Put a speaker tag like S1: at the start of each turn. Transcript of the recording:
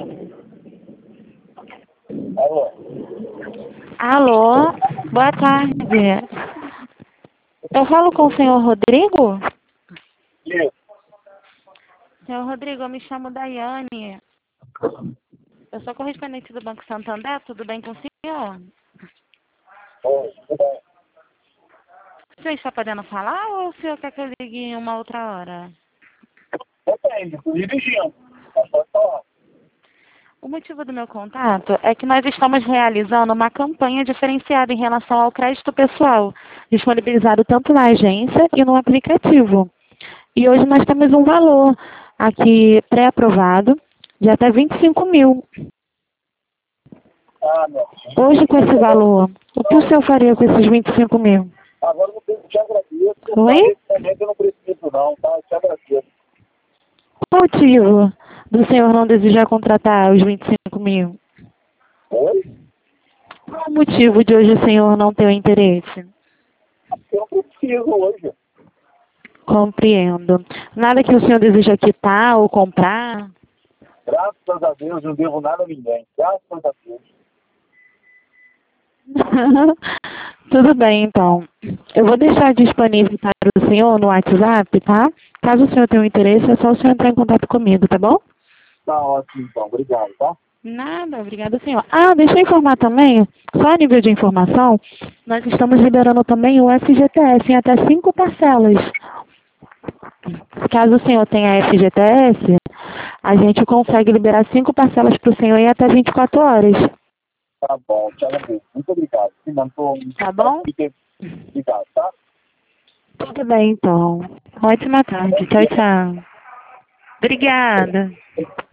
S1: Alô?
S2: Alô, boa tarde. Eu falo com o senhor Rodrigo?
S1: Isso.
S2: Senhor Rodrigo, eu me chamo Daiane. Eu sou correspondente do Banco Santander, tudo bem com o senhor?
S1: Oi, tudo bem?
S2: O senhor está podendo falar ou o senhor quer que eu ligue em uma outra hora?
S1: Depende, tô dirigindo. Mas pode falar.
S2: O motivo do meu contato é que nós estamos realizando uma campanha diferenciada em relação ao crédito pessoal, disponibilizado tanto na agência e no aplicativo. E hoje nós temos um valor aqui pré-aprovado de até 25 mil.
S1: Ah, não.
S2: Hoje, com esse valor, o que o senhor faria com esses 25 mil?
S1: Agora eu não te agradeço.
S2: Oi?
S1: Nesse momento eu não preciso não, tá? Eu te agradeço.
S2: Qual o motivo do senhor não desejar contratar os 25 mil?
S1: Oi?
S2: Qual o motivo de hoje o senhor não ter o interesse?
S1: Eu não preciso hoje.
S2: Compreendo. Nada que o senhor deseja quitar ou comprar?
S1: Graças a Deus, não devo nada a ninguém. Graças a Deus.
S2: Tudo bem, então. Eu vou deixar disponível para o senhor no WhatsApp, tá? Caso o senhor tenha um interesse, é só o senhor entrar em contato comigo, tá bom?
S1: Tá ótimo, então. Obrigado, tá?
S2: Nada, obrigada, senhor. Ah, deixa eu informar também, só a nível de informação, nós estamos liberando também o FGTS em até 5 parcelas. Caso o senhor tenha FGTS, a gente consegue liberar 5 parcelas para o senhor em até 24 horas.
S1: Tá bom, te agradeço. Muito obrigado. Se não tô...
S2: Tá bom?
S1: Obrigado, tá?
S2: Tudo bem, então. Ótima tarde. Tchau, tchau. Obrigada.